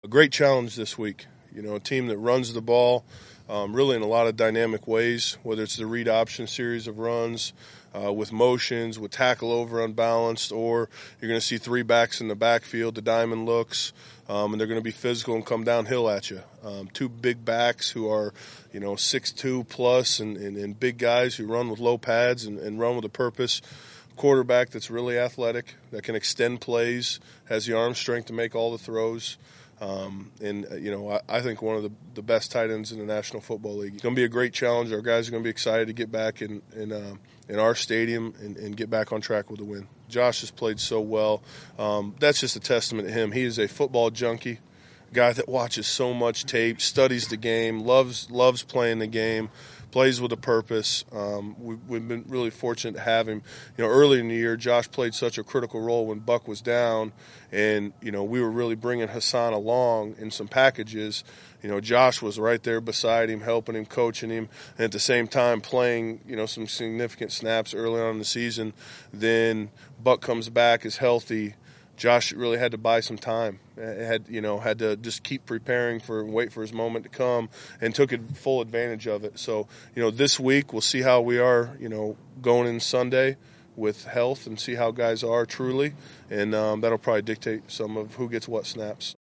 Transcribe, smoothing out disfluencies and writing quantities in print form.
A great challenge this week. You know, a team that runs the ball really in a lot of dynamic ways, whether it's the read option series of runs, with motions, with tackle over unbalanced, or you're going to see three backs in the backfield, the diamond looks, and they're going to be physical and come downhill at you. Two big backs who are, 6'2 plus and big guys who run with low pads and run with a purpose. Quarterback that's really athletic, that can extend plays, has the arm strength to make all the throws. I think one of the best tight ends in the National Football League. It's going to be a great challenge. Our guys are going to be excited to get back in our stadium and get back on track with a win. Josh has played so well. That's just a testament to him. He is a football junkie, guy that watches so much tape, studies the game, loves playing the game, plays with a purpose. We've been really fortunate to have him. Early in the year, Josh played such a critical role when Buck was down, and we were really bringing Hassan along in some packages. Josh was right there beside him, helping him, coaching him, and at the same time playing some significant snaps early on in the season. Then Buck comes back, is healthy. Josh really had to buy some time. Had to just keep preparing wait for his moment to come, and took full advantage of it. So, this week we'll see how we are, going in Sunday with health and see how guys are truly, and that'll probably dictate some of who gets what snaps.